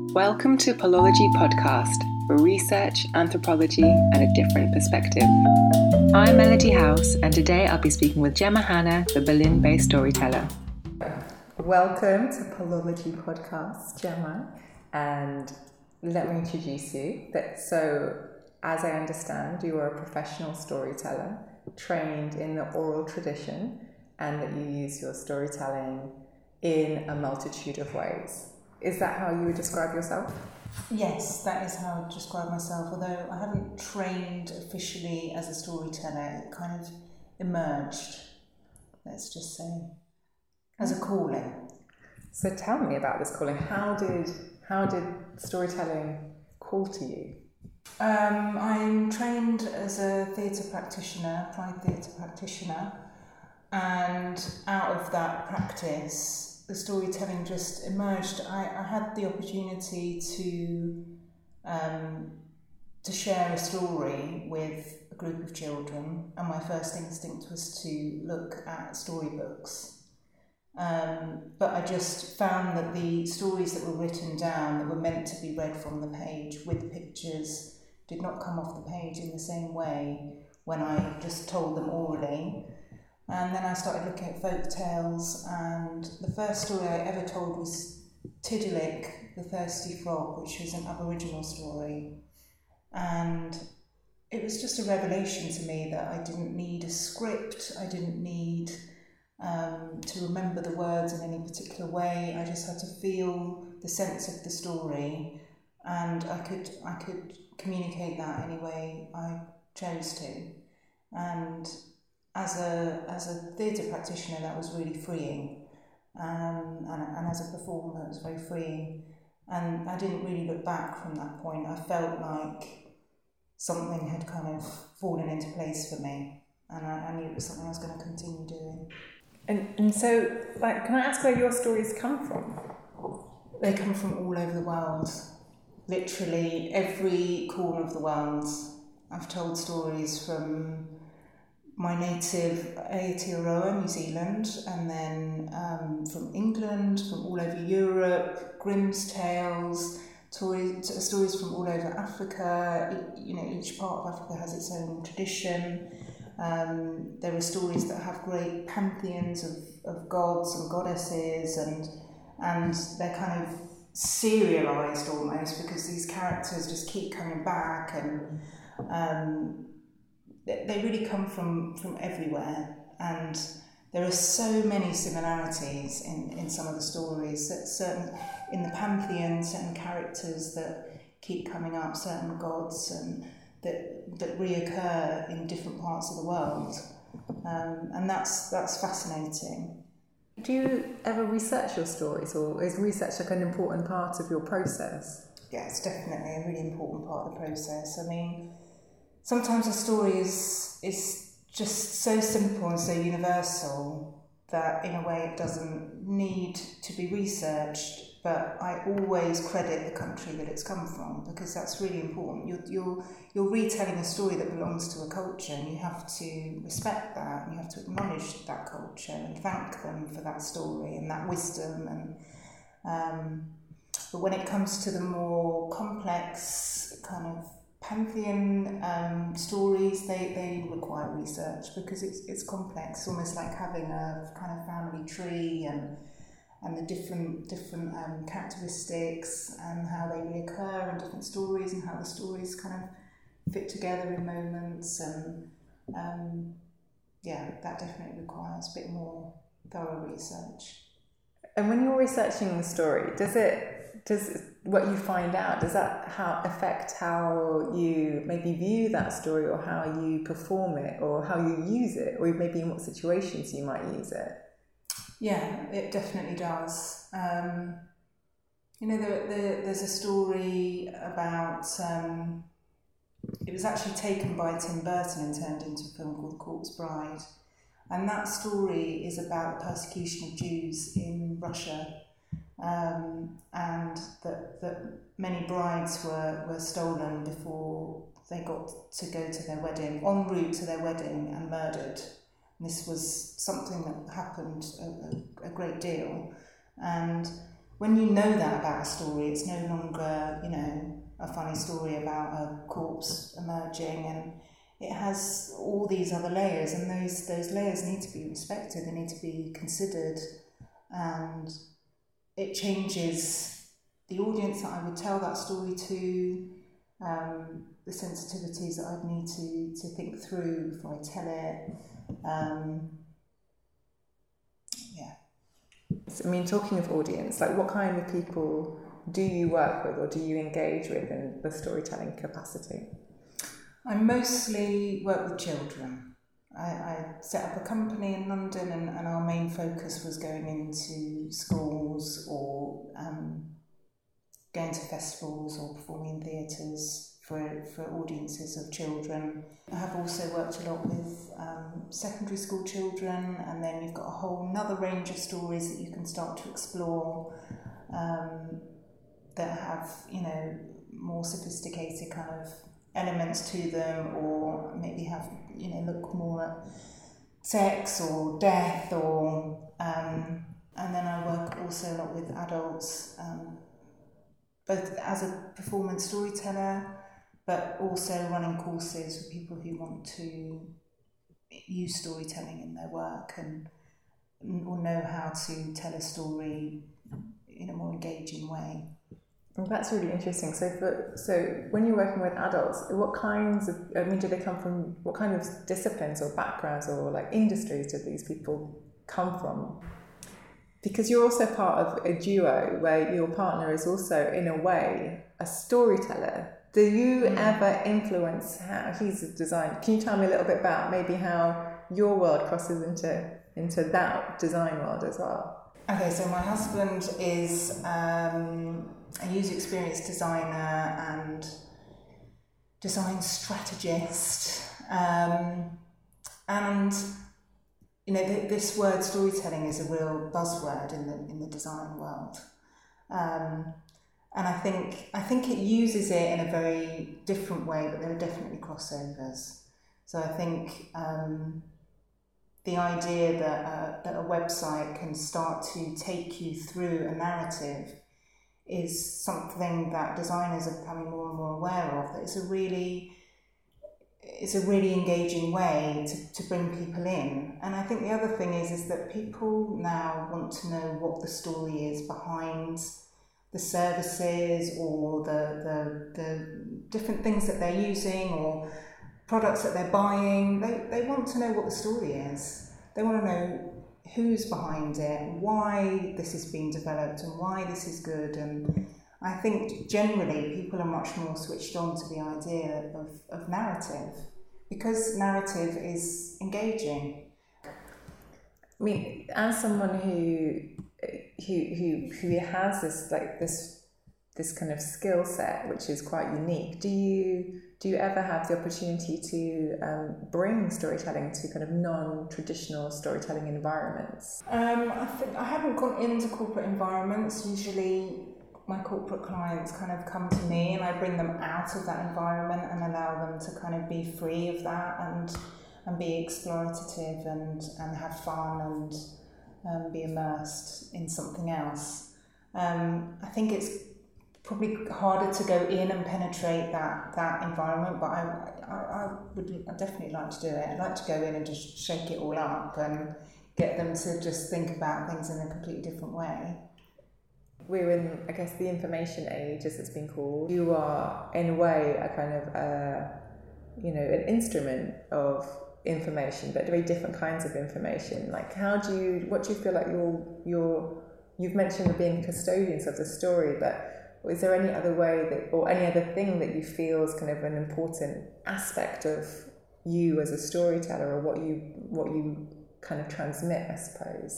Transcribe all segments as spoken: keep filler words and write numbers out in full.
Welcome to Philology Podcast, for research, anthropology, and a different perspective. I'm Melody House, and today I'll be speaking with Gemma Hanna, the Berlin-based storyteller. Welcome to Philology Podcast, Gemma, and let me introduce you. That so, as I understand, you are a professional storyteller, trained in the oral tradition, and that you use your storytelling in a multitude of ways. Is that how you would describe yourself? Yes, that is how I would describe myself, although I haven't trained officially as a storyteller. It kind of emerged, let's just say, as a calling. So tell me about this calling. How did how did storytelling call to you? Um, I'm trained as a theatre practitioner, applied theatre practitioner, and out of that practice, the storytelling just emerged. I, I had the opportunity to um, to share a story with a group of children, and my first instinct was to look at storybooks. Um, but I just found that the stories that were written down, that were meant to be read from the page with pictures, did not come off the page in the same way when I just told them orally. And then I started looking at folk tales, and the first story I ever told was Tiddalik, the Thirsty Frog, which was an Aboriginal story. And it was just a revelation to me that I didn't need a script, I didn't need um, to remember the words in any particular way. I just had to feel the sense of the story, and I could I could communicate that any way I chose to. And As a as a theatre practitioner, that was really freeing, um, and, and as a performer, it was very freeing. And I didn't really look back from that point. I felt like something had kind of fallen into place for me, and I, I knew it was something I was going to continue doing. And and so, like, can I ask where your stories come from? They come from all over the world, literally every corner of the world. I've told stories from my native Aotearoa, New Zealand, and then um, from England, from all over Europe, Grimm's Tales, stories, stories from all over Africa. You know, each part of Africa has its own tradition. Um, there are stories that have great pantheons of, of gods and goddesses, and and they're kind of serialized almost, because these characters just keep coming back, and um, they really come from, from everywhere, and there are so many similarities in, in some of the stories, that certain in the pantheon, certain characters that keep coming up, certain gods, and that that reoccur in different parts of the world, um, and that's that's fascinating. Do you ever research your stories, or is research like an important part of your process? Yeah, it's definitely a really important part of the process. I mean, sometimes a story is is just so simple and so universal that in a way it doesn't need to be researched, but I always credit the country that it's come from, because that's really important. You're, you're, you're retelling a story that belongs to a culture, and you have to respect that, and you have to acknowledge that culture and thank them for that story and that wisdom. And um, but when it comes to the more complex kind of pantheon um, stories, they, they require research, because it's it's complex, almost like having a kind of family tree, and and the different different um, characteristics and how they reoccur in different stories, and how the stories kind of fit together in moments, and um, yeah, that definitely requires a bit more thorough research. And when you're researching the story, does it does what you find out, does that how affect how you maybe view that story, or how you perform it, or how you use it, or maybe in what situations you might use it? Yeah, it definitely does. Um, you know, there, there, there's a story about, um, it was actually taken by Tim Burton and turned into a film called The Corpse Bride. And that story is about the persecution of Jews in Russia, um, and that, that many brides were, were stolen before they got to go to their wedding, en route to their wedding, and murdered. And this was something that happened a, a, a great deal. And when you know that about a story, it's no longer, you know, a funny story about a corpse emerging, and it has all these other layers, and those those layers need to be respected, they need to be considered, and it changes the audience that I would tell that story to, um, the sensitivities that I'd need to, to think through before I tell it. Um, yeah. I mean, talking of audience, like what kind of people do you work with or do you engage with in the storytelling capacity? I mostly work with children. I, I set up a company in London, and, and our main focus was going into schools or um, going to festivals or performing in theatres for, for audiences of children. I have also worked a lot with um, secondary school children, and then you've got a whole another range of stories that you can start to explore um, that have, you know, more sophisticated kind of elements to them, or maybe have, you know, look more at sex or death, or um, and then I work also a lot with adults, um, both as a performance storyteller, but also running courses for people who want to use storytelling in their work and or know how to tell a story in a more engaging way. Well, that's really interesting. So, for, so when you're working with adults, what kinds of, I mean, do they come from, what kind of disciplines or backgrounds or like industries do these people come from? Because you're also part of a duo where your partner is also, in a way, a storyteller. Do you mm. ever influence how he's a designer? Can you tell me a little bit about maybe how your world crosses into, into that design world as well? Okay, so my husband is um, a user experience designer and design strategist, um, and you know th- this word storytelling is a real buzzword in the in the design world, um, and I think I think it uses it in a very different way, but there are definitely crossovers. So I think. Um, The idea that, uh, that a website can start to take you through a narrative is something that designers are becoming more and more aware of. That it's a really, it's a really engaging way to, to bring people in. And I think the other thing is is that people now want to know what the story is behind the services or the the, the different things that they're using or products that they're buying. They, they want to know what the story is. They want to know who's behind it, why this is being developed and why this is good. And I think generally people are much more switched on to the idea of, of narrative, because narrative is engaging. I mean, as someone who who who, who has this like this this kind of skill set which is quite unique, do you Do you ever have the opportunity to um, bring storytelling to kind of non-traditional storytelling environments? Um, I think I haven't gone into corporate environments. Usually my corporate clients kind of come to me and I bring them out of that environment and allow them to kind of be free of that and and be explorative and, and have fun and um, be immersed in something else. Um, I think it's probably harder to go in and penetrate that that environment, but I, I, I would I'd definitely like to do it. I'd like to go in and just shake it all up and get them to just think about things in a completely different way. We're in, I guess, the information age, as it's been called. You are, in a way, a kind of, uh, you know, an instrument of information, but very different kinds of information. Like, how do you, what do you feel like you're, you're, you've mentioned being custodians of the story, but is there any other way that, or any other thing that you feel is kind of an important aspect of you as a storyteller, or what you what you kind of transmit, I suppose?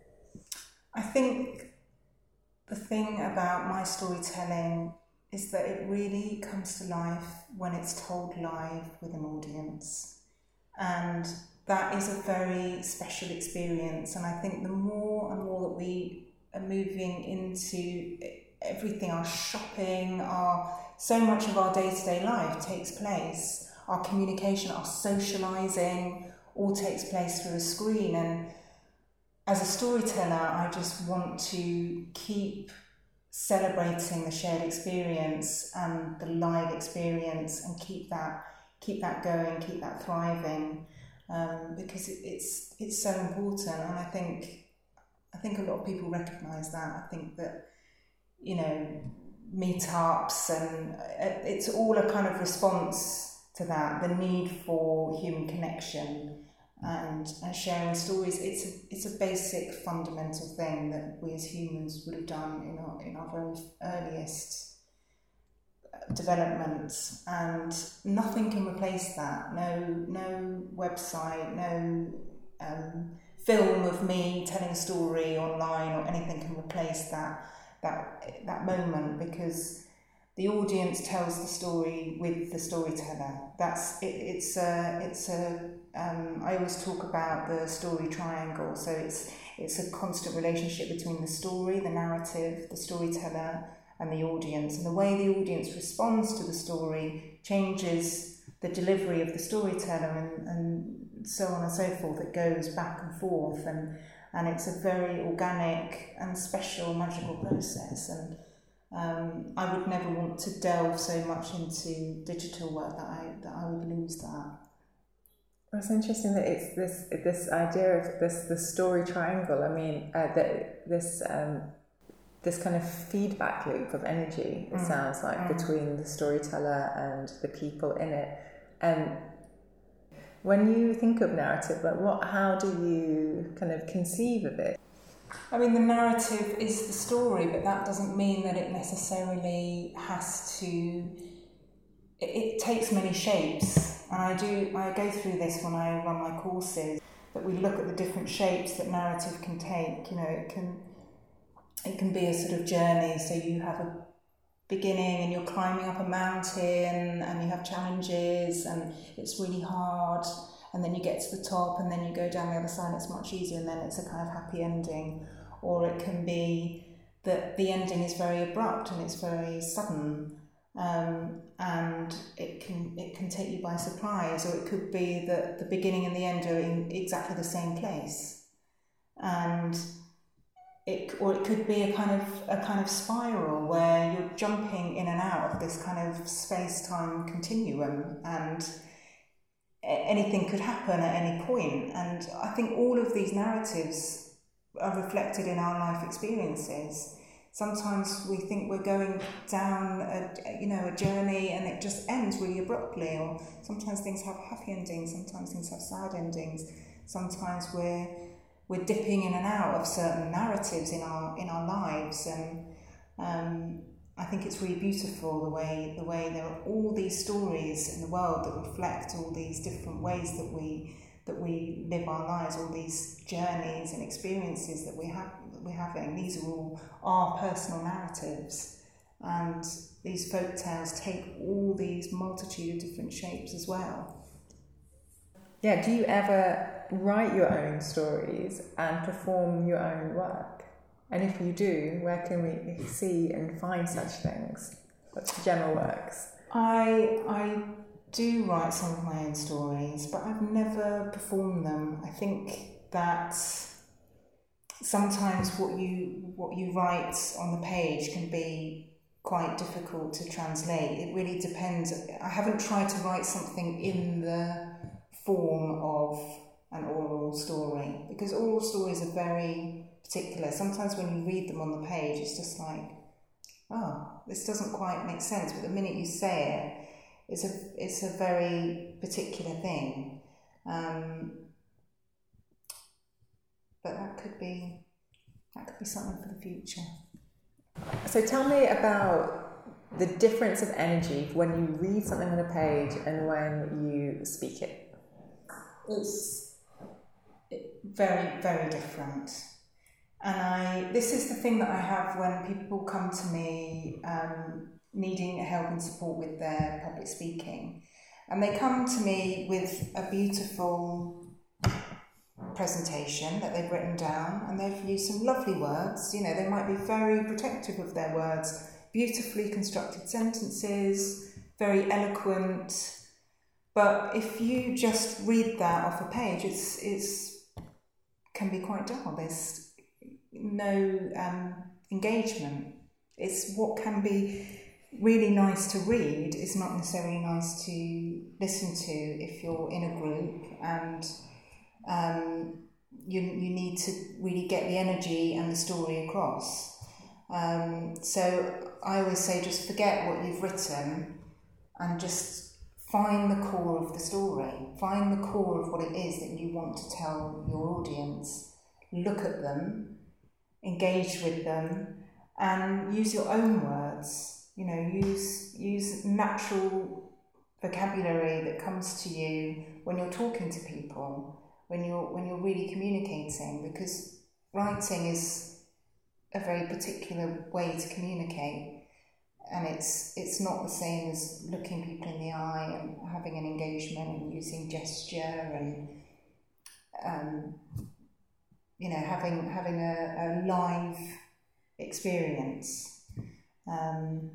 I think the thing about my storytelling is that it really comes to life when it's told live with an audience, and that is a very special experience. And I think the more and more that we are moving into everything, our shopping, our so much of our day-to-day life takes place. Our communication, our socialising, all takes place through a screen. And as a storyteller, I just want to keep celebrating the shared experience and the live experience, and keep that keep that going, keep that thriving, um, because it, it's it's so important. And I think I think a lot of people recognise that. I think that, you know, meetups and it's all a kind of response to that, the need for human connection and, and sharing stories. It's a, it's a basic fundamental thing that we as humans would have done in our in our very earliest developments, and nothing can replace that. No no website, no um, film of me telling a story online or anything can replace that that that moment, because the audience tells the story with the storyteller. That's it, it's a it's a um, I always talk about the story triangle. So it's it's a constant relationship between the story, the narrative, the storyteller, and the audience. And the way the audience responds to the story changes the delivery of the storyteller, and, and so on and so forth. It goes back and forth, and and it's a very organic and special, magical process. And um, I would never want to delve so much into digital work that I that I would lose that. Well, it's interesting that it's this this idea of this the story triangle. I mean, uh, that this um, this kind of feedback loop of energy. It mm. sounds like mm. between the storyteller and the people in it. And um, when you think of narrative, like what, how do you kind of conceive of it? I mean, the narrative is the story, but that doesn't mean that it necessarily has to. It, it takes many shapes. And I do, I go through this when I run my courses, that we look at the different shapes that narrative can take. You know, it can, it can be a sort of journey. So you have a beginning and you're climbing up a mountain and you have challenges and it's really hard. And then you get to the top and then you go down the other side and it's much easier, and then it's a kind of happy ending. Or it can be that the ending is very abrupt and it's very sudden. Um, and it can it can take you by surprise, or it could be that the beginning and the end are in exactly the same place, and it or it could be a kind of a kind of spiral where you're jumping in and out of this kind of space-time continuum, and anything could happen at any point. And I think all of these narratives are reflected in our life experiences. Sometimes we think we're going down a, you know, a journey and it just ends really abruptly, or sometimes things have happy endings, sometimes things have sad endings, sometimes we're we're dipping in and out of certain narratives in our in our lives. And um, I think it's really beautiful the way the way there are all these stories in the world that reflect all these different ways that we that we live our lives, all these journeys and experiences that we have we're having. These are all our personal narratives, and these folk tales take all these multitude of different shapes as well. Yeah, do you ever write your own stories and perform your own work? And if you do, where can we see and find such things? That's Gemma Works. I I do write some of my own stories, but I've never performed them. I think that sometimes what you what you write on the page can be quite difficult to translate. It really depends. I haven't tried to write something in the form of an oral story, because oral stories are very particular. Sometimes when you read them on the page, it's just like, oh, this doesn't quite make sense. But the minute you say it, it's a it's a very particular thing. Um, But that could be that could be something for the future. So tell me about the difference of energy when you read something on a page and when you speak it. It's very, very different. And I this is the thing that I have when people come to me um, needing help and support with their public speaking. And they come to me with a beautiful presentation that they've written down, and they've used some lovely words. You know, they might be very protective of their words, beautifully constructed sentences, very eloquent. But if you just read that off a page, it's it's can be quite dull. There's no um, engagement. It's what can be really nice to read is not necessarily nice to listen to if you're in a group and um, you you need to really get the energy and the story across. Um, so I always say just forget what you've written and just find the core of the story. Find the core of what it is that you want to tell your audience. Look at them, engage with them, and use your own words. You know, use use natural vocabulary that comes to you when you're talking to people, when you're when you're really communicating, because writing is a very particular way to communicate, and it's it's not the same as looking people in the eye and having an engagement and using gesture and um, you know having having a, a live experience. Um,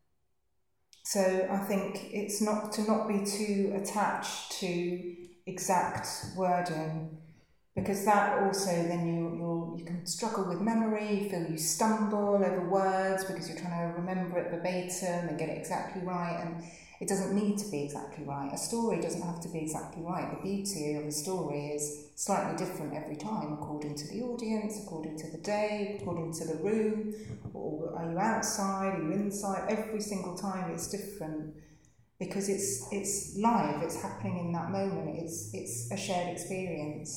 So I think it's not to not be too attached to exact wording, because that also then you you you can struggle with memory, you feel you stumble over words because you're trying to remember it verbatim and get it exactly right, and it doesn't need to be exactly right. A story doesn't have to be exactly right. The beauty of a story is slightly different every time, according to the audience, according to the day, according to the room, or are you outside, are you inside? Every single time it's different because it's it's live, it's happening in that moment, it's it's a shared experience.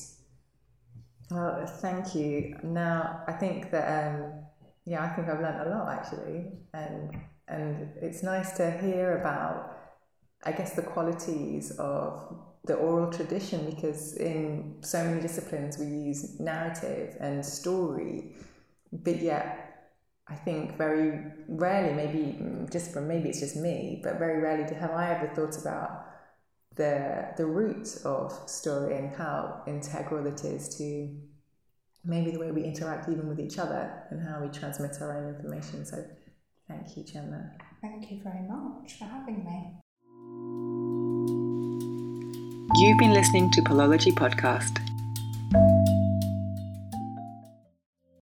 Well, thank you. Now, I think that, um, yeah, I think I've learnt a lot actually, and and it's nice to hear about, I guess, the qualities of the oral tradition, because in so many disciplines we use narrative and story, but yet I think very rarely, maybe just from maybe it's just me, but very rarely have I ever thought about the the root of story and how integral it is to maybe the way we interact even with each other and how we transmit our own information. So thank you, Gemma. Thank you very much for having me. You've been listening to Philology Podcast.